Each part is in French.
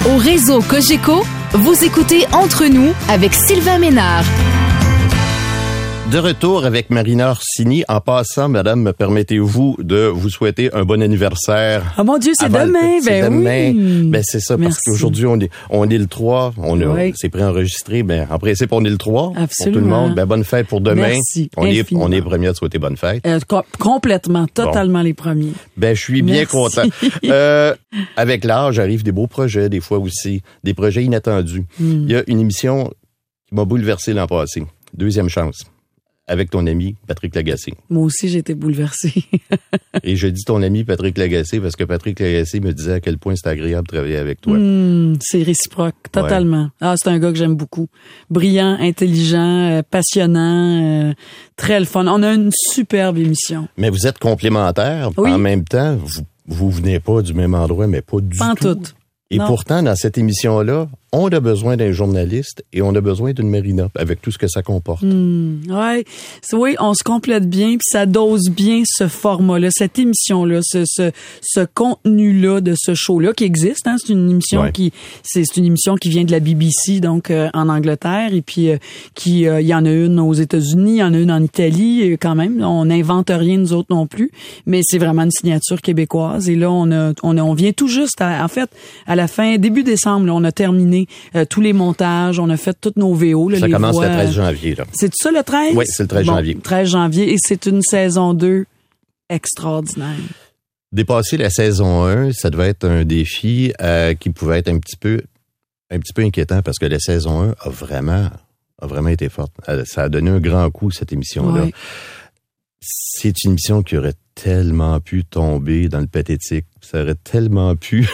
Au réseau Cogeco, vous écoutez Entre nous avec Sylvain Ménard. De retour avec Marina Orsini. En passant, madame, permettez-vous de vous souhaiter un bon anniversaire. Ah mon Dieu, c'est demain. C'est demain. Oui. Ben c'est ça, Merci. parce qu'aujourd'hui, on est le 3. Oui. C'est préenregistré. Ben, en principe, on est le 3. Absolument. Pour tout le monde. Ben, bonne fête pour demain. Merci. On est les premiers à te souhaiter bonne fête. Complètement, totalement les premiers. Ben, je suis bien content. Avec l'âge, arrivent des beaux projets, des fois aussi. Des projets inattendus. Il y a une émission qui m'a bouleversé l'an passé. Deuxième chance. Avec ton ami Patrick Lagacé. Moi aussi, j'ai été bouleversée. Et je dis ton ami Patrick Lagacé parce que Patrick Lagacé me disait à quel point c'est agréable de travailler avec toi. C'est réciproque, totalement. Ouais. Ah, c'est un gars que j'aime beaucoup. Brillant, intelligent, passionnant, très le fun. On a une superbe émission. Mais vous êtes complémentaires. Oui. En même temps, vous venez pas du même endroit, mais pas du tout. Et non. Pourtant, dans cette émission-là, on a besoin d'un journaliste et on a besoin d'une Marina avec tout ce que ça comporte. Ouais, oui, on se complète bien puis ça dose bien ce format-là, cette émission-là, ce contenu-là de ce show-là qui existe. Hein, c'est une émission c'est une émission qui vient de la BBC, donc en Angleterre, et puis il y en a une aux États-Unis, il y en a une en Italie, quand même. On n'invente rien nous autres non plus, mais c'est vraiment une signature québécoise. Et là, on vient tout juste, en fait, à la fin, début décembre, là, on a terminé tous les montages, on a fait toutes nos VO. Là, ça commence le 13 janvier. Là. C'est ça le 13? Oui, c'est le 13 janvier. 13 janvier, et c'est une saison 2 extraordinaire. Dépasser la saison 1, ça devait être un défi qui pouvait être un petit peu inquiétant parce que la saison 1 a vraiment été forte. Ça a donné un grand coup, cette émission-là. Ouais. C'est une émission qui aurait tellement pu tomber dans le pathétique. Ça aurait tellement pu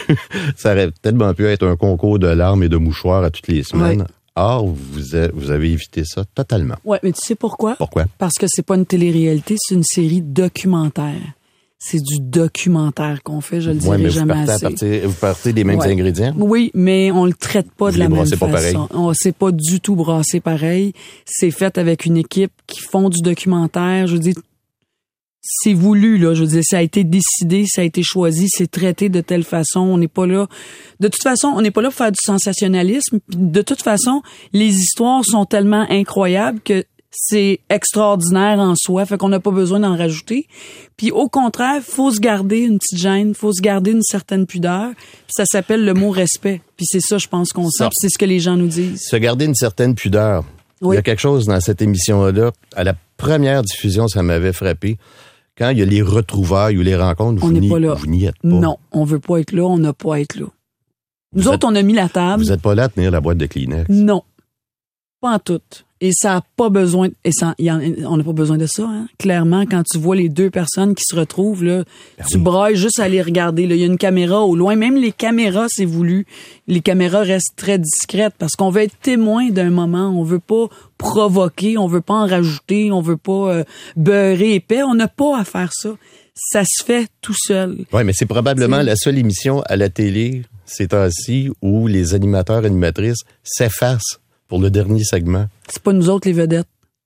être un concours de larmes et de mouchoirs à toutes les semaines. Ouais. Or, vous avez évité ça totalement. Ouais, mais tu sais pourquoi? Pourquoi? Parce que c'est pas une télé-réalité, c'est une série documentaire. C'est du documentaire qu'on fait, je le dirai jamais assez. Vous partez des mêmes ingrédients? Oui, mais on le traite pas de la même façon. Pareil. C'est pas du tout brassé pareil. C'est fait avec une équipe qui font du documentaire. Je veux dire, c'est voulu, là. Je veux dire, ça a été décidé, ça a été choisi, c'est traité de telle façon. On n'est pas là. De toute façon, on n'est pas là pour faire du sensationnalisme. De toute façon, les histoires sont tellement incroyables que c'est extraordinaire en soi, fait qu'on n'a pas besoin d'en rajouter. Puis au contraire, faut se garder une petite gêne, faut se garder une certaine pudeur. Puis ça s'appelle le mot respect. Puis c'est ça, je pense qu'on sait. Puis c'est ce que les gens nous disent. Se garder une certaine pudeur. Oui. Il y a quelque chose dans cette émission-là. À la première diffusion, ça m'avait frappé. Quand il y a les retrouvailles ou les rencontres, vous n'y êtes pas. Non, on veut pas être là, on n'a pas à être là. Nous autres, on a mis la table. Vous n'êtes pas là à tenir la boîte de Kleenex. Non, pas en tout. Et ça a pas besoin, on n'a pas besoin de ça, hein. Clairement, quand tu vois les deux personnes qui se retrouvent, là, tu brailles juste à les regarder, là. Il y a une caméra au loin. Même les caméras, c'est voulu. Les caméras restent très discrètes parce qu'on veut être témoin d'un moment. On veut pas provoquer, on veut pas en rajouter, on veut pas beurrer épais. On n'a pas à faire ça. Ça se fait tout seul. Oui, mais c'est probablement la seule émission à la télé, ces temps-ci, où les animateurs et animatrices s'effacent pour le dernier segment. C'est pas nous autres les vedettes.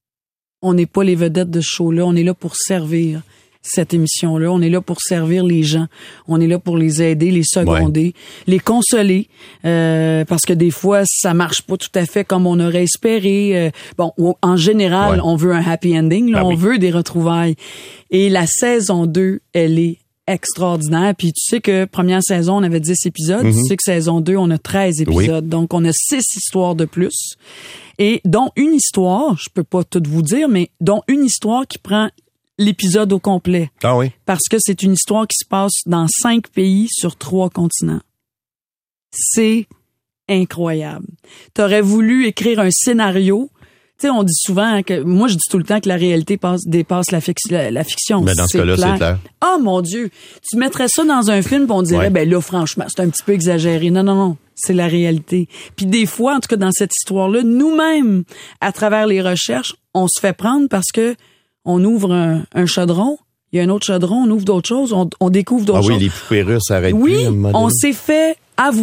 On n'est pas les vedettes de ce show-là. On est là pour servir cette émission-là. On est là pour servir les gens. On est là pour les aider, les seconder, les consoler. Parce que des fois, ça marche pas tout à fait comme on aurait espéré. En général, on veut un happy ending. Là, on veut des retrouvailles. Et la saison 2, elle est extraordinaire. Puis tu sais que première saison, on avait 10 épisodes. Tu sais que saison 2, on a 13 épisodes. Donc, on a 6 histoires de plus. Et dont une histoire, je peux pas tout vous dire, mais dont une histoire qui prend l'épisode au complet. Ah oui? Parce que c'est une histoire qui se passe dans 5 pays sur 3 continents. C'est incroyable. T'aurais voulu écrire un scénario. Tu sais, on dit souvent moi je dis tout le temps que la réalité dépasse la fiction. Mais dans ce cas-là, c'est clair. Oh mon Dieu, tu mettrais ça dans un film, puis on dirait ben là franchement, c'est un petit peu exagéré. Non, c'est la réalité. Puis des fois, en tout cas dans cette histoire-là, nous-mêmes, à travers les recherches, on se fait prendre parce que on ouvre un chaudron, il y a un autre chaudron, on ouvre d'autres choses, on découvre d'autres choses. Ah oui, les poupées russes s'arrêtent plus. Oui, on s'est fait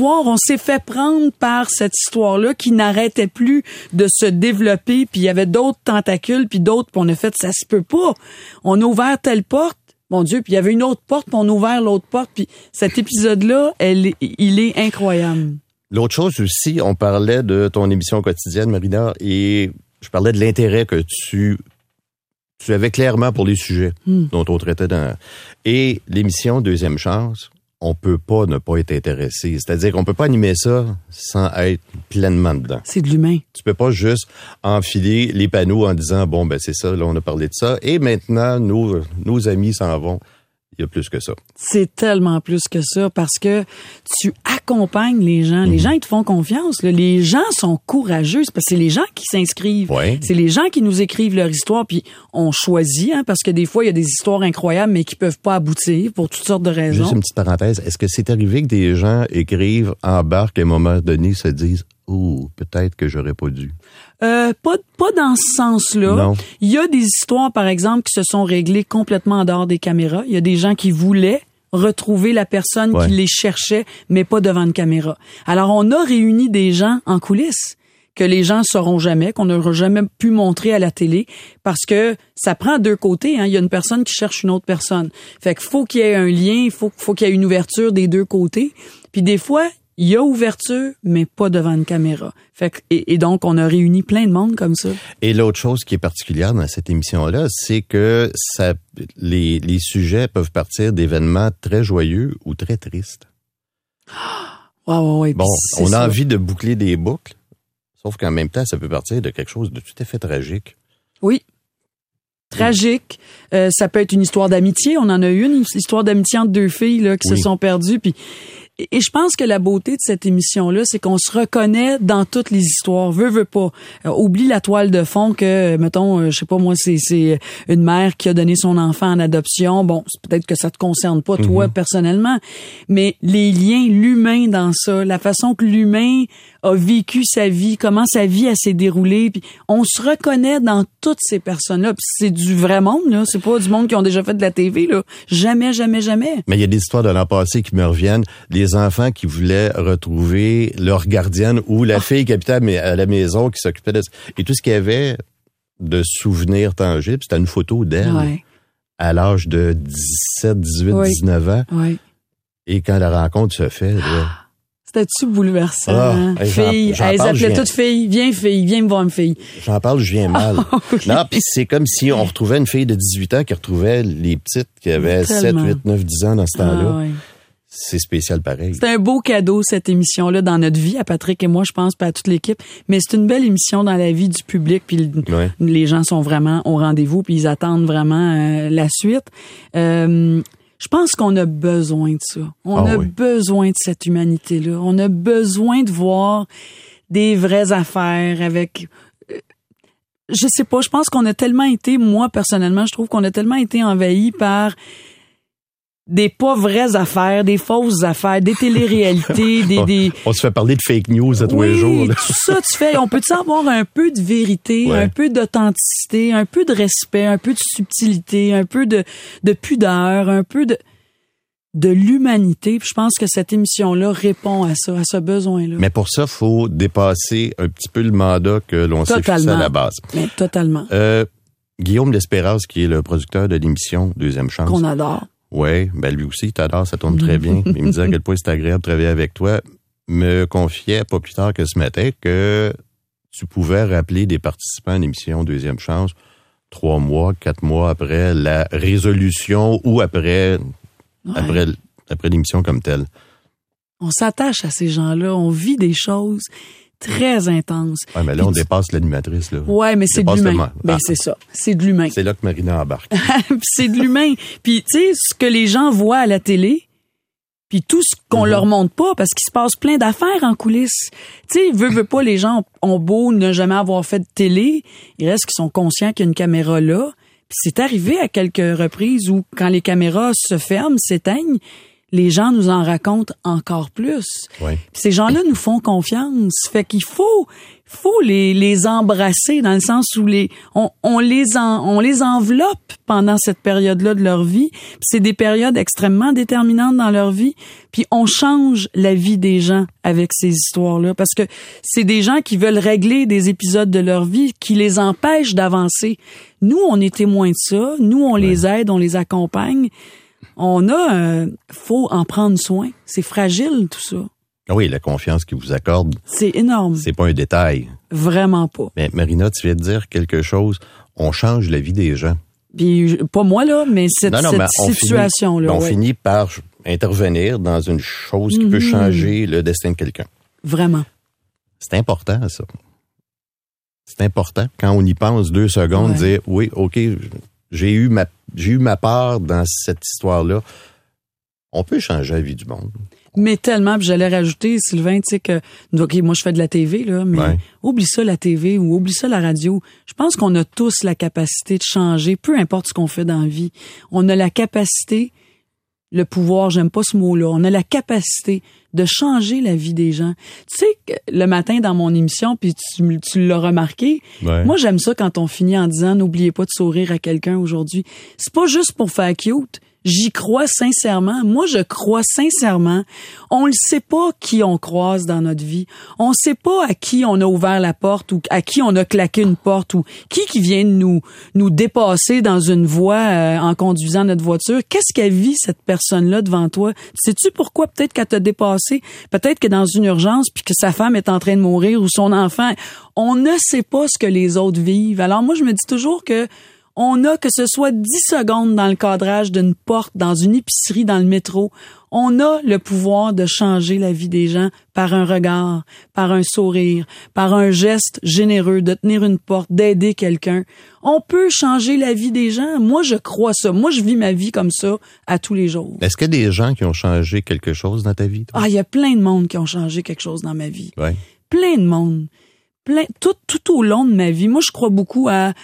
prendre par cette histoire-là qui n'arrêtait plus de se développer, puis il y avait d'autres tentacules, puis d'autres, puis on a fait, ça se peut pas. On a ouvert telle porte, mon Dieu, puis il y avait une autre porte, puis on a ouvert l'autre porte, puis cet épisode-là, il est incroyable. L'autre chose aussi, on parlait de ton émission quotidienne, Marina, et je parlais de l'intérêt que tu avais clairement pour les sujets dont on traitait dans... Et l'émission Deuxième Chance, on peut pas ne pas être intéressé. C'est-à-dire qu'on peut pas animer ça sans être pleinement dedans. C'est de l'humain. Tu peux pas juste enfiler les panneaux en disant, bon, ben c'est ça, là, on a parlé de ça, et maintenant, nos amis s'en vont. Il y a plus que ça. C'est tellement plus que ça parce que tu accompagnes les gens. Les gens, ils te font confiance. Là. Les gens sont courageux. C'est parce que c'est les gens qui s'inscrivent. Ouais. C'est les gens qui nous écrivent leur histoire. Puis on choisit, parce que des fois, il y a des histoires incroyables, mais qui peuvent pas aboutir pour toutes sortes de raisons. Juste une petite parenthèse. Est-ce que c'est arrivé que des gens écrivent, embarquent, et à un moment donné, se disent, peut-être que j'aurais pas dû? Pas dans ce sens-là. Non. Il y a des histoires, par exemple, qui se sont réglées complètement en dehors des caméras. Il y a des gens qui voulaient retrouver la personne qui les cherchait, mais pas devant une caméra. Alors, on a réuni des gens en coulisses que les gens sauront jamais, qu'on n'aura jamais pu montrer à la télé, parce que ça prend deux côtés. Il y a une personne qui cherche une autre personne. Fait qu'il faut qu'il y ait un lien, il faut qu'il y ait une ouverture des deux côtés. Puis des fois, il y a ouverture, mais pas devant une caméra. Fait que, et donc, on a réuni plein de monde comme ça. Et l'autre chose qui est particulière dans cette émission-là, c'est que les sujets peuvent partir d'événements très joyeux ou très tristes. Ouais. Bon, on a envie de boucler des boucles, sauf qu'en même temps, ça peut partir de quelque chose de tout à fait tragique. Oui. Tragique. Ça peut être une histoire d'amitié. On en a eu une histoire d'amitié entre deux filles là, qui se sont perdues. Puis et je pense que la beauté de cette émission-là, c'est qu'on se reconnaît dans toutes les histoires. Veux pas. Oublie la toile de fond que, mettons, je sais pas moi, c'est une mère qui a donné son enfant en adoption. Bon, c'est peut-être que ça te concerne pas, toi, personnellement. Mais les liens, l'humain dans ça, la façon que l'humain a vécu sa vie, comment sa vie a s'est déroulée, puis on se reconnaît dans toutes ces personnes-là. Puis c'est du vrai monde, là. C'est pas du monde qui ont déjà fait de la TV, là. Jamais. Mais il y a des histoires de l'an passé qui me reviennent. Les enfants qui voulaient retrouver leur gardienne ou la fille qui habitait à la maison, qui s'occupait de... Et tout ce qu'il y avait de souvenirs tangibles, c'était une photo d'elle à l'âge de 17, 18, 19 ans. Ouais. Et quand la rencontre se fait... Là, c'était-tu bouleversant? Fille, elles appelaient toutes filles. Viens me voir une fille. J'en parle, je viens mal. Non, puis c'est comme si on retrouvait une fille de 18 ans qui retrouvait les petites qui avaient 7, 8, 9, 10 ans dans ce temps-là. C'est spécial pareil. C'est un beau cadeau, cette émission-là, dans notre vie, à Patrick et moi, je pense, pas à toute l'équipe. Mais c'est une belle émission dans la vie du public, puis les gens sont vraiment au rendez-vous, puis ils attendent vraiment la suite. Je pense qu'on a besoin de ça. On a besoin de cette humanité-là. On a besoin de voir des vraies affaires avec... je sais pas, je pense qu'on a tellement été, moi, personnellement, je trouve qu'on a tellement été envahi par des pas vraies affaires, des fausses affaires, des téléréalités, des... On se fait parler de fake news à tous les jours. Là. Tout ça, on peut-tu avoir un peu de vérité, un peu d'authenticité, un peu de respect, un peu de subtilité, un peu de pudeur, un peu de l'humanité. Puis je pense que cette émission-là répond à ça, à ce besoin-là. Mais pour ça, faut dépasser un petit peu le mandat que l'on s'est fixé à la base. Mais totalement. Guillaume L'Espérance, qui est le producteur de l'émission Deuxième Chance. Qu'on adore. Oui, ben lui aussi, il t'adore, ça tourne très bien. Il me disait à quel point c'est agréable de travailler avec toi. Me confiait pas plus tard que ce matin que tu pouvais rappeler des participants à l'émission Deuxième Chance 3 mois, 4 mois après la résolution ou après l'émission comme telle. On s'attache à ces gens-là, on vit des choses très intenses. Ouais, mais là, on dépasse l'animatrice, là. Ouais, mais c'est de l'humain. Ben, c'est ça. C'est de l'humain. C'est là que Marina embarque. C'est de l'humain. Puis, tu sais, ce que les gens voient à la télé, puis tout ce qu'on leur montre pas, parce qu'il se passe plein d'affaires en coulisses. Tu sais, veut pas, les gens ont beau ne jamais avoir fait de télé, il reste qu'ils sont conscients qu'il y a une caméra là. Puis c'est arrivé à quelques reprises où, quand les caméras se ferment, s'éteignent, les gens nous en racontent encore plus. Oui. Puis ces gens-là nous font confiance. Fait qu'il faut les embrasser dans le sens où on les enveloppe pendant cette période-là de leur vie. Puis c'est des périodes extrêmement déterminantes dans leur vie. Puis on change la vie des gens avec ces histoires-là parce que c'est des gens qui veulent régler des épisodes de leur vie qui les empêchent d'avancer. Nous, on est témoins de ça. Nous, on les aide, on les accompagne. Faut en prendre soin. C'est fragile, tout ça. Oui, la confiance qu'ils vous accordent. C'est énorme. C'est pas un détail. Vraiment pas. Mais Marina, tu viens de dire quelque chose. On change la vie des gens. Puis, pas moi, là, mais cette situation-là. On finit par intervenir dans une chose qui peut changer le destin de quelqu'un. Vraiment. C'est important, ça. C'est important. Quand on y pense 2 secondes, dire, oui, OK, j'ai eu ma part dans cette histoire-là. On peut changer la vie du monde. Mais tellement, puis j'allais rajouter, Sylvain, tu sais que, OK, moi je fais de la TV, là, mais oublie ça la TV ou oublie ça la radio. Je pense qu'on a tous la capacité de changer, peu importe ce qu'on fait dans la vie. On a la capacité, le pouvoir, j'aime pas ce mot-là, on a la capacité de changer la vie des gens. Tu sais, que le matin dans mon émission, puis tu l'as remarqué, moi j'aime ça quand on finit en disant « N'oubliez pas de sourire à quelqu'un aujourd'hui ». C'est pas juste pour faire cute. J'y crois sincèrement. Moi, je crois sincèrement. On ne sait pas qui on croise dans notre vie. On ne sait pas à qui on a ouvert la porte ou à qui on a claqué une porte ou qui vient de nous dépasser dans une voie en conduisant notre voiture. Qu'est-ce qu'elle vit, cette personne-là, devant toi? Sais-tu pourquoi peut-être qu'elle t'a dépassé? Peut-être que dans une urgence puis que sa femme est en train de mourir ou son enfant. On ne sait pas ce que les autres vivent. Alors moi, je me dis toujours que on a, que ce soit 10 secondes dans le cadrage d'une porte, dans une épicerie, dans le métro, on a le pouvoir de changer la vie des gens par un regard, par un sourire, par un geste généreux, de tenir une porte, d'aider quelqu'un. On peut changer la vie des gens. Moi, je crois ça. Moi, je vis ma vie comme ça à tous les jours. Est-ce qu'il y a des gens qui ont changé quelque chose dans ta vie, toi? Ah, il y a plein de monde qui ont changé quelque chose dans ma vie. Ouais. Plein de monde. Tout au long de ma vie. Moi, je crois beaucoup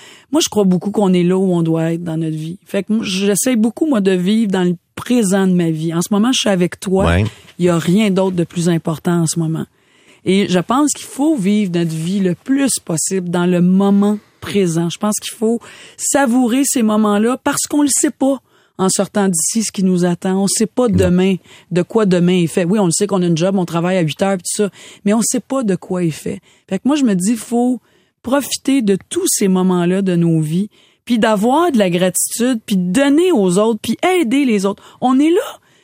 qu'on est là où on doit être dans notre vie. Fait que moi, j'essaie beaucoup, moi, de vivre dans le présent de ma vie. En ce moment, je suis avec toi. Ouais. Il y a rien d'autre de plus important en ce moment. Et je pense qu'il faut vivre notre vie le plus possible dans le moment présent. Je pense qu'il faut savourer ces moments-là parce qu'on le sait pas. En sortant d'ici, ce qui nous attend. On sait pas demain, de quoi demain est fait. Oui, on le sait qu'on a une job, on travaille à 8 heures, tout ça, mais on sait pas de quoi est fait. Fait que moi, je me dis, faut profiter de tous ces moments-là de nos vies, puis d'avoir de la gratitude, puis de donner aux autres, puis aider les autres. On est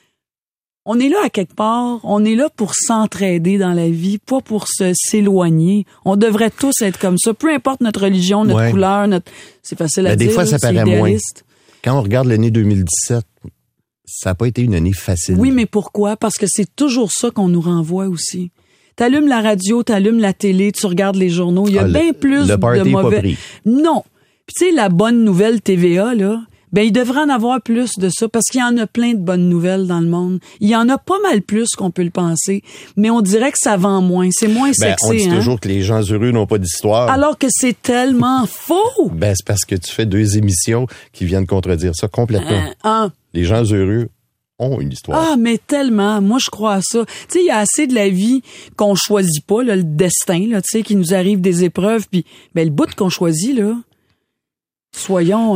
là à quelque part. On est là pour s'entraider dans la vie, pas pour s'éloigner. On devrait tous être comme ça, peu importe notre religion, notre couleur, c'est facile à dire. Des fois, ça paraît idéaliste. moins. Quand on regarde l'année 2017, ça n'a pas été une année facile. Oui, mais pourquoi? Parce que c'est toujours ça qu'on nous renvoie aussi. T'allumes la radio, t'allumes la télé, tu regardes les journaux, il y a bien plus de mauvais... Pas pris. Non. Puis tu sais, la bonne nouvelle TVA, là, ben il devrait en avoir plus de ça parce qu'il y en a plein de bonnes nouvelles dans le monde. Il y en a pas mal plus qu'on peut le penser, mais on dirait que ça vend moins, c'est moins sexy. On dit toujours que les gens heureux n'ont pas d'histoire. Alors que c'est tellement faux. C'est parce que tu fais 2 émissions qui viennent contredire ça complètement. Les gens heureux ont une histoire. Ah, mais tellement. Moi, je crois à ça. Tu sais, il y a assez de la vie qu'on choisit pas, là, le destin, là, tu sais, qui nous arrive des épreuves, puis le bout qu'on choisit, là. Soyons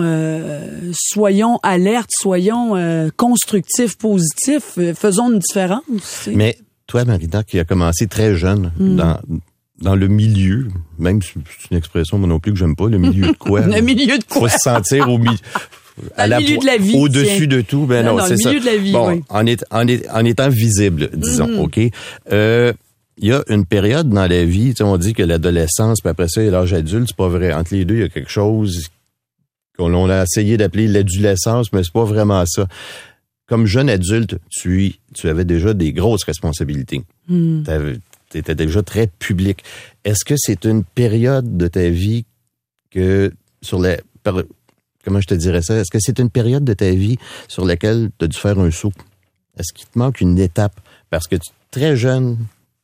alertes, soyons constructifs, positifs, faisons une différence. Tu sais. Mais toi, Marina, qui a commencé très jeune dans le milieu, même si c'est une expression moi non plus que j'aime pas, le milieu de quoi? Le milieu de quoi? Faut se sentir au milieu. Le milieu de la vie. Au-dessus de tout, non, c'est ça. Le milieu de la vie, bon, oui. en étant visible, disons, OK? Il y a une période dans la vie, tu sais, on dit que l'adolescence, puis après ça, il y a l'âge adulte, c'est pas vrai. Entre les deux, il y a quelque chose qu'on a essayé d'appeler l'adolescence, mais c'est pas vraiment ça. Comme jeune adulte, tu avais déjà des grosses responsabilités. Tu étais déjà très public. Est-ce que c'est une période de ta vie que comment je te dirais ça? Est-ce que c'est une période de ta vie sur laquelle tu as dû faire un saut? Est-ce qu'il te manque une étape? Parce que très jeune,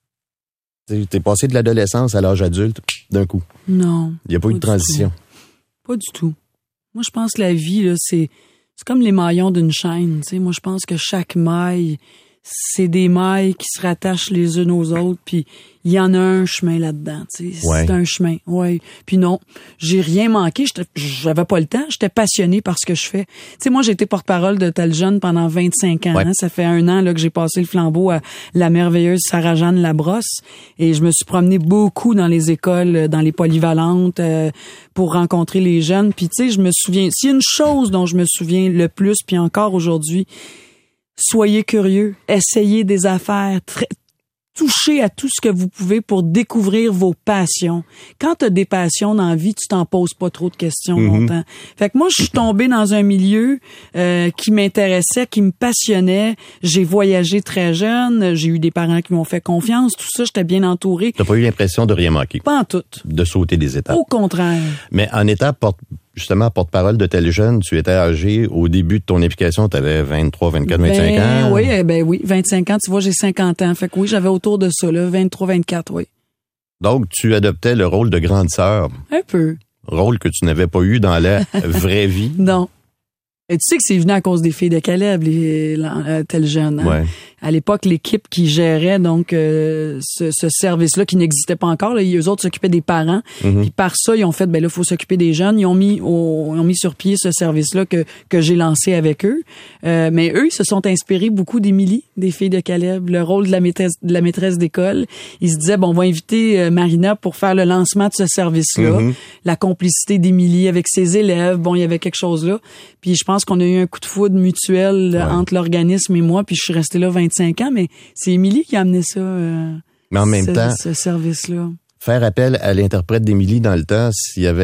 tu es passé de l'adolescence à l'âge adulte d'un coup. Non. Il n'y a pas eu de transition. Pas du tout. Moi, je pense que la vie, là, c'est comme les maillons d'une chaîne. Tu sais. Moi, je pense que chaque maille, c'est des mailles qui se rattachent les unes aux autres, puis il y en a un chemin là-dedans, tu sais. C'est un chemin, Puis non, j'ai rien manqué, j'avais pas le temps, j'étais passionnée par ce que je fais. Tu sais, moi, j'ai été porte-parole de Tel Jeune pendant 25 ans. Hein? Ça fait 1 an là que j'ai passé le flambeau à la merveilleuse Sarah-Jeanne Labrosse, et je me suis promenée beaucoup dans les écoles, dans les polyvalentes, pour rencontrer les jeunes. Puis tu sais, je me souviens, s'il y a une chose dont je me souviens le plus, puis encore aujourd'hui, soyez curieux, essayez des affaires, touchez à tout ce que vous pouvez pour découvrir vos passions. Quand tu as des passions dans la vie, tu t'en poses pas trop de questions longtemps. Fait que moi, je suis tombée dans un milieu qui m'intéressait, qui me passionnait. J'ai voyagé très jeune, j'ai eu des parents qui m'ont fait confiance, tout ça, j'étais bien entourée. T'as pas eu l'impression de rien manquer? Pas en tout. De sauter des étapes? Au contraire. Mais en étant porte-parole de tel jeune, tu étais âgé au début de ton implication, tu avais 23, 24, 25 ans. Oui, 25 ans, tu vois, j'ai 50 ans. Fait que oui, j'avais autour de ça, là, 23, 24, oui. Donc, tu adoptais le rôle de grande sœur. Un peu. Rôle que tu n'avais pas eu dans la vraie vie. Non. Et tu sais que c'est venu à cause des filles de Caleb, tel jeune. Hein? Ouais. À l'époque, l'équipe qui gérait donc ce service-là, qui n'existait pas encore, là, eux autres s'occupaient des parents. Puis par ça, ils ont fait, ben là, faut s'occuper des jeunes. Ils ont mis sur pied ce service-là que j'ai lancé avec eux. Mais eux, ils se sont inspirés beaucoup d'Émilie, des filles de Caleb, le rôle de la maîtresse d'école. Ils se disaient, bon, on va inviter Marina pour faire le lancement de ce service-là. La complicité d'Émilie avec ses élèves. Bon, il y avait quelque chose là. Puis je pense qu'on a eu un coup de foudre mutuel entre l'organisme et moi, puis je suis restée là 25 ans, mais c'est Émilie qui a amené ça, mais en même temps, ce service-là. Faire appel à l'interprète d'Émilie dans le temps,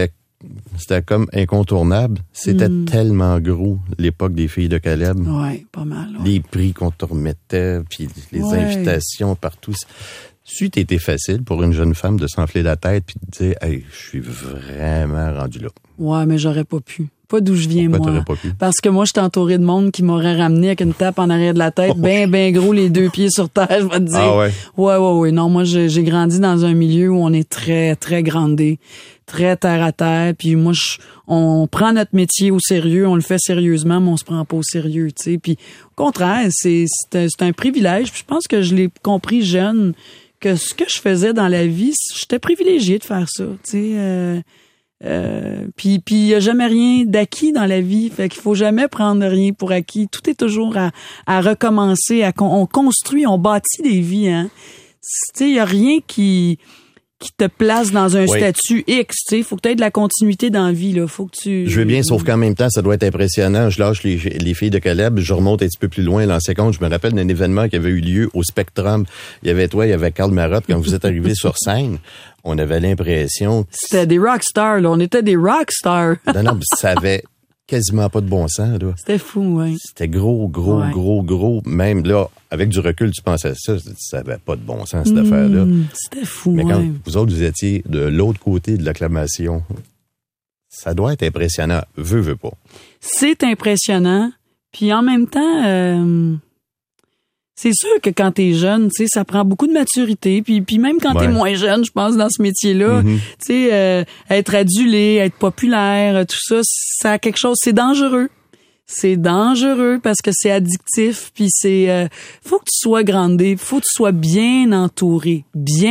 c'était comme incontournable. C'était tellement gros, l'époque des filles de Caleb. Oui, pas mal. Ouais. Les prix qu'on te remettait, puis les invitations partout. C'eût été facile pour une jeune femme de s'enfler la tête puis de dire « Hey, je suis vraiment rendu là. » Ouais, mais j'aurais pas pu. Pas d'où je viens, Pourquoi moi. t'aurais pas pu? Parce que moi, je suis entouré de monde qui m'aurait ramené avec une tape en arrière de la tête, ben gros, les deux pieds sur terre, je vais te dire. Ah ouais? Ouais. Non, moi, j'ai grandi dans un milieu où on est très, très grandé, très terre à terre, puis moi, on prend notre métier au sérieux, on le fait sérieusement, mais on se prend pas au sérieux, tu sais. Puis, au contraire, c'est un privilège, puis je pense que je l'ai compris jeune, que ce que je faisais dans la vie, j'étais privilégiée de faire ça, tu sais. Puis il y a jamais rien d'acquis dans la vie, fait qu'il faut jamais prendre rien pour acquis. Tout est toujours à recommencer, on construit, on bâtit des vies, hein. Tu sais, il y a rien qui te place dans un statut X, tu sais, faut que tu aies de la continuité dans la vie, là, faut que tu... Je veux bien, sauf qu'en même temps, ça doit être impressionnant. Je lâche les filles de Caleb, je remonte un petit peu plus loin, l'ancien compte. Je me rappelle d'un événement qui avait eu lieu au Spectrum. Il y avait toi, il y avait Karl Marotte. Quand vous êtes arrivés sur scène, on avait l'impression... C'était des rockstars, là. On était des rockstars. Non, ça avait quasiment pas de bon sens, là. C'était fou, oui. C'était gros. Même là, avec du recul, tu pensais ça avait pas de bon sens, cette affaire-là. C'était fou, mais quand vous autres, vous étiez de l'autre côté de l'acclamation, ça doit être impressionnant. Veux pas. C'est impressionnant. Puis en même temps, c'est sûr que quand t'es jeune, tu sais, ça prend beaucoup de maturité. Puis même quand t'es moins jeune, je pense, dans ce métier-là, tu sais, être adulé, être populaire, tout ça, ça a quelque chose, c'est dangereux. C'est dangereux parce que c'est addictif, puis faut que tu sois grandé, faut que tu sois bien entouré,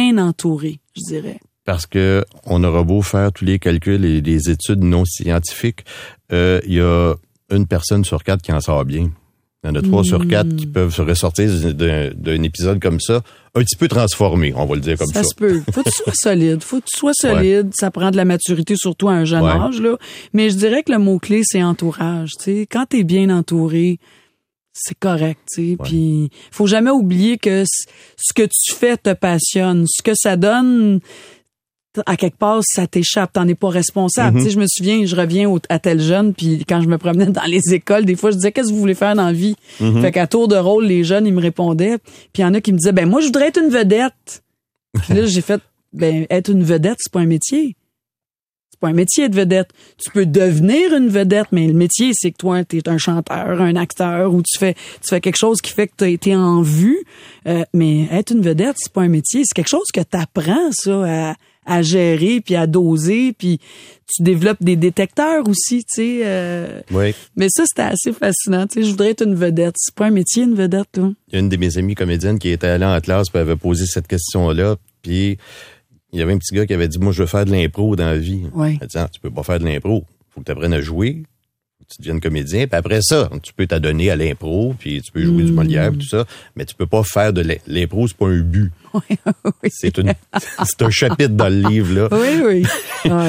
je dirais. Parce que on aura beau faire tous les calculs et les études non scientifiques, il y a une personne sur 4 qui en sort bien. Il y en a 3 sur 4 qui peuvent se ressortir d'un épisode comme ça, un petit peu transformé, on va le dire comme ça. Ça se peut. Faut que tu sois solide. Ouais. Ça prend de la maturité, surtout à un jeune âge, là. Mais je dirais que le mot-clé, c'est entourage, tu sais. Quand t'es bien entouré, c'est correct, tu sais. Puis, faut jamais oublier que ce que tu fais te passionne. Ce que ça donne... à quelque part, ça t'échappe, t'en es pas responsable. Tu sais, je me souviens, je reviens à tel jeune, puis quand je me promenais dans les écoles, des fois, je disais, qu'est-ce que vous voulez faire dans la vie? Fait qu'à tour de rôle, les jeunes, ils me répondaient, puis il y en a qui me disaient, ben moi, je voudrais être une vedette. Puis là, j'ai fait, ben être une vedette, c'est pas un métier. C'est pas un métier de vedette. Tu peux devenir une vedette, mais le métier, c'est que toi, t'es un chanteur, un acteur, ou tu fais quelque chose qui fait que t'as été en vue. Mais être une vedette, c'est pas un métier. C'est quelque chose que t'apprends, ça, à gérer, puis à doser, puis tu développes des détecteurs aussi, tu sais. Oui. Mais ça, c'était assez fascinant. Tu sais, je voudrais être une vedette. C'est pas un métier, une vedette, toi. Il y a une de mes amies comédiennes qui était allée en classe, puis elle avait posé cette question-là, puis il y avait un petit gars qui avait dit, moi, je veux faire de l'impro dans la vie. Oui. Elle dit, tu peux pas faire de l'impro. Faut que tu apprennes à jouer. Faut que tu deviennes comédien. Puis après ça, tu peux t'adonner à l'impro, puis tu peux jouer du Molière, puis tout ça. Mais tu peux pas faire de l'impro, c'est pas un but. Oui. C'est un chapitre dans le livre, là. Oui.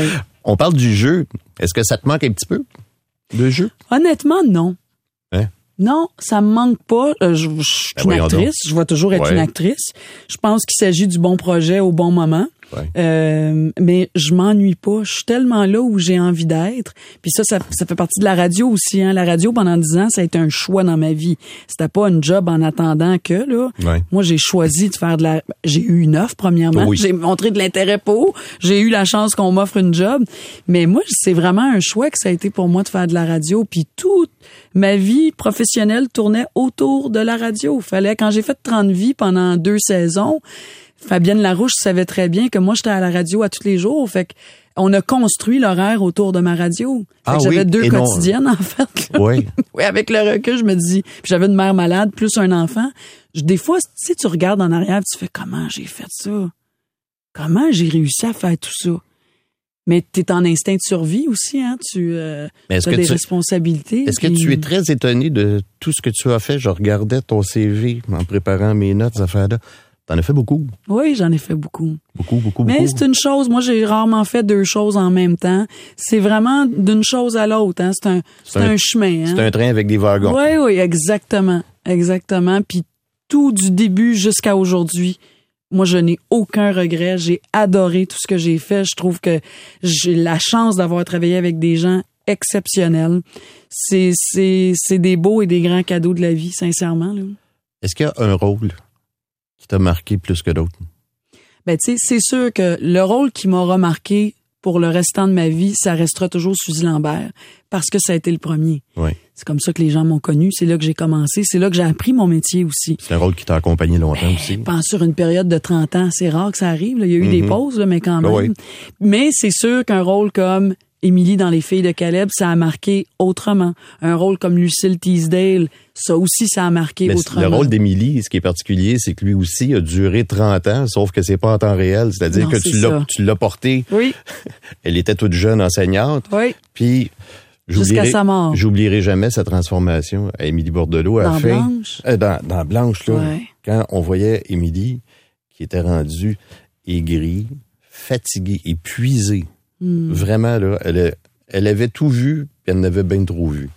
On parle du jeu. Est-ce que ça te manque un petit peu, le jeu? Honnêtement, non. Hein? Non, ça me manque pas. Je suis une actrice. Je vais toujours être une actrice. Je pense qu'il s'agit du bon projet au bon moment. Ouais. Mais je m'ennuie pas. Je suis tellement là où j'ai envie d'être. Puis ça fait partie de la radio aussi. Hein. La radio, pendant 10 ans, ça a été un choix dans ma vie. C'était pas un job en attendant que, là. Ouais. Moi, j'ai choisi de faire j'ai eu une offre, premièrement. Oui. J'ai montré de l'intérêt pour. J'ai eu la chance qu'on m'offre une job. Mais moi, c'est vraiment un choix que ça a été pour moi de faire de la radio. Puis toute ma vie professionnelle tournait autour de la radio. Quand j'ai fait 30 vies pendant 2 saisons, Fabienne Larouche savait très bien que moi, j'étais à la radio à tous les jours. Fait qu'on a construit l'horaire autour de ma radio. J'avais 2 quotidiennes, en fait. Oui. Oui, avec le recul, je me dis... Puis j'avais une mère malade, plus un enfant. Des fois, tu sais, tu regardes en arrière et tu fais « Comment j'ai fait ça? Comment j'ai réussi à faire tout ça? » Mais t'es en instinct de survie aussi, hein. Tu as des responsabilités. Est-ce que tu es très étonné de tout ce que tu as fait? Je regardais ton CV en préparant mes notes, ces affaires-là. T'en as fait beaucoup? Oui, j'en ai fait beaucoup. Beaucoup. Mais c'est une chose. Moi, j'ai rarement fait 2 choses en même temps. C'est vraiment d'une chose à l'autre. Hein. C'est un chemin. Hein. C'est un train avec des wagons. Oui, exactement. Puis tout du début jusqu'à aujourd'hui, moi, je n'ai aucun regret. J'ai adoré tout ce que j'ai fait. Je trouve que j'ai la chance d'avoir travaillé avec des gens exceptionnels. C'est des beaux et des grands cadeaux de la vie, sincèrement. Là. Est-ce qu'il y a un rôle qui t'a marqué plus que d'autres? Ben, tu sais, c'est sûr que le rôle qui m'aura marqué pour le restant de ma vie, ça restera toujours Suzy Lambert, parce que ça a été le premier. Oui. C'est comme ça que les gens m'ont connu. C'est là que j'ai commencé. C'est là que j'ai appris mon métier aussi. C'est un rôle qui t'a accompagné longtemps aussi. Je pense sur une période de 30 ans. C'est rare que ça arrive. Là. Il y a eu des pauses, là, mais quand même. Oui. Mais c'est sûr qu'un rôle comme Émilie dans Les Filles de Caleb, ça a marqué autrement. Un rôle comme Lucille Teasdale, ça aussi, ça a marqué autrement. Le rôle d'Émilie, ce qui est particulier, c'est que lui aussi a duré 30 ans, sauf que c'est pas en temps réel. C'est-à-dire que tu l'as porté. Oui. Elle était toute jeune enseignante. Oui. Puis, jusqu'à sa mort. J'oublierai jamais sa transformation à Émilie Bordelot. Dans Blanche. Dans Blanche, là. Ouais. Quand on voyait Émilie, qui était rendue aigrie, fatiguée, épuisée. Vraiment, là, elle avait tout vu, puis elle en avait bien trop vu.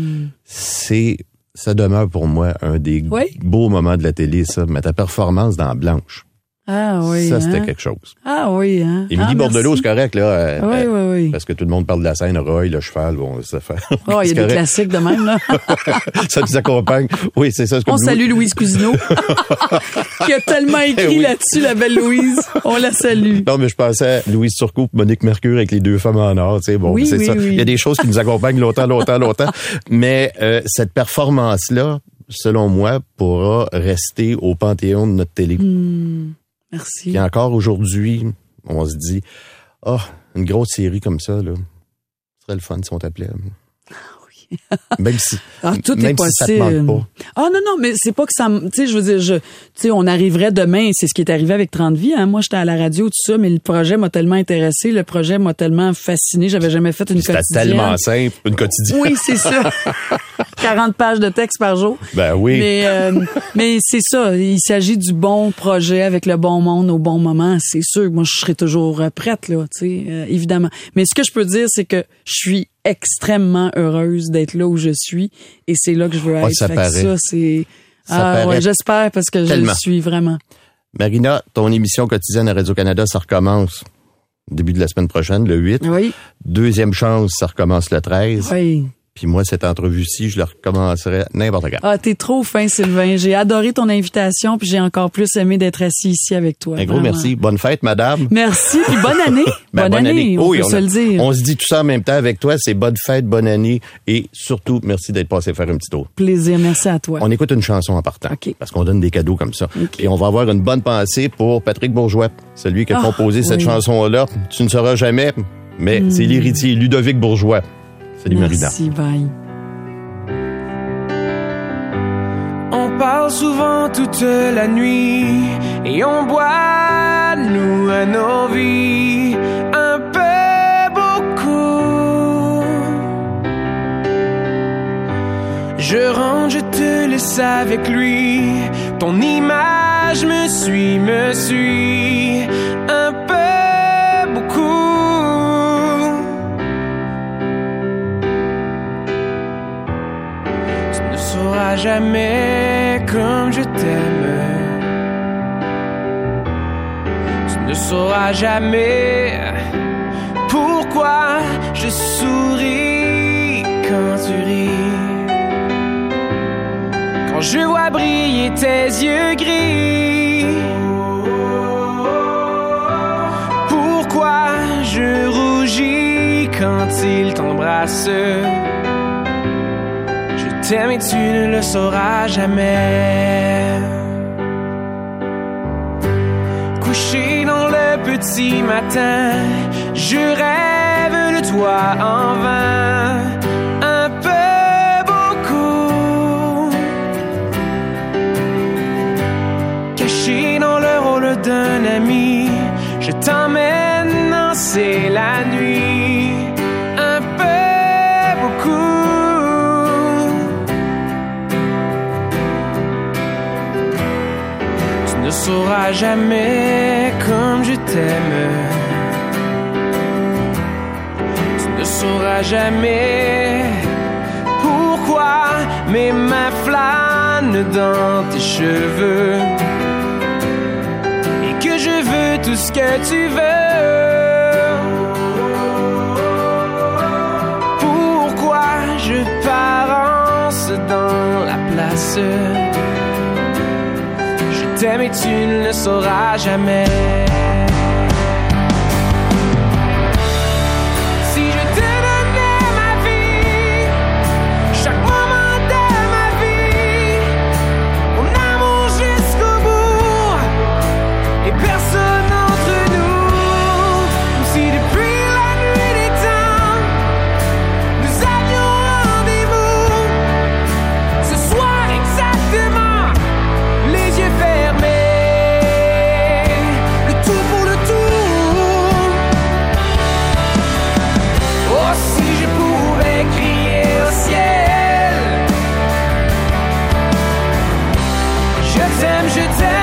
Ça demeure pour moi un des beaux moments de la télé, ça. Mais ta performance dans Blanche. Ah oui. Ça, c'était quelque chose. Ah oui, hein. Émilie Bordelot, c'est correct, là. Oui. Parce que tout le monde parle de la scène, Roy, le cheval, bon, ça fait. Oh, il y a des classiques de même, là. Ça nous accompagne. Oui, c'est ça. On salue Louise Cousineau, qui a tellement écrit là-dessus, la belle Louise. On la salue. Non, mais je pensais à Louise Turcot, Monique Mercure avec les 2 femmes en or, tu sais, bon, c'est ça. Il y a des choses qui nous accompagnent longtemps. Mais cette performance-là, selon moi, pourra rester au panthéon de notre télé. Merci. Et encore aujourd'hui, on se dit, une grosse série comme ça, là, ce serait le fun si on t'appelait. Oui. Même si, tout même est possible. Si ça te manque pas. Ah non, mais c'est pas que ça, tu sais, je veux dire, tu sais, on arriverait demain, c'est ce qui est arrivé avec 30 vies, hein. Moi, j'étais à la radio, tout ça, mais le projet m'a tellement intéressé, le projet m'a tellement fasciné, j'avais jamais fait une quotidienne. C'était tellement simple, une quotidienne. Oui, c'est ça. 40 pages de texte par jour. Ben oui. Mais c'est ça, il s'agit du bon projet avec le bon monde au bon moment. C'est sûr que moi, je serai toujours prête, là, tu sais, évidemment. Mais ce que je peux dire, c'est que je suis extrêmement heureuse d'être là où je suis et c'est là que je veux être. Ça paraît. Ça, c'est... j'espère parce que je le suis vraiment. Marina, ton émission quotidienne à Radio-Canada, ça recommence début de la semaine prochaine, le 8. Oui. Deuxième chance, ça recommence le 13. Oui. Puis moi, cette entrevue-ci, je la recommencerai n'importe quand. Ah, t'es trop fin, Sylvain. J'ai adoré ton invitation, puis j'ai encore plus aimé d'être assis ici avec toi. Un gros merci. Bonne fête, madame. Merci, puis bonne année. Bonne année, on peut se le dire. On se dit tout ça en même temps avec toi. C'est bonne fête, bonne année. Et surtout, merci d'être passé faire un petit tour. Plaisir, merci à toi. On écoute une chanson en partant. Okay. Parce qu'on donne des cadeaux comme ça. Okay. Et on va avoir une bonne pensée pour Patrick Bourgeois. Celui qui a composé cette chanson-là. Tu ne sauras jamais, mais c'est l'héritier, Ludovic Bourgeois. Salut, Marina. Merci, bye. On parle souvent toute la nuit et on boit, nous, à nos vies, un peu beaucoup. Je rentre, je te laisse avec lui, ton image me suit, un peu beaucoup. Tu ne sauras jamais comme je t'aime. Tu ne sauras jamais pourquoi je souris quand tu ris. Quand je vois briller tes yeux gris. Pourquoi je rougis quand il t'embrasse. Je t'aime et tu ne le sauras jamais. Couché dans le petit matin, je rêve de toi en vain. Un peu, beaucoup. Caché dans le rôle d'un ami, je t'emmène danser la nuit. Un peu, beaucoup. Tu ne sauras jamais comme je t'aime. Tu ne sauras jamais pourquoi mes mains flânent dans tes cheveux. Et que je veux tout ce que tu veux. Pourquoi je pars dans la place. Je t'aime et tu ne le sauras jamais. Si je te donnais ma vie, chaque moment de ma vie, mon amour jusqu'au bout, et personne entre nous, comme si depuis la nuit des temps, nous avions rendez-vous, ce soir exactement, les yeux fermés, le tout pour le tout. Oh, si je pouvais crier au ciel, je t'aime, je t'aime.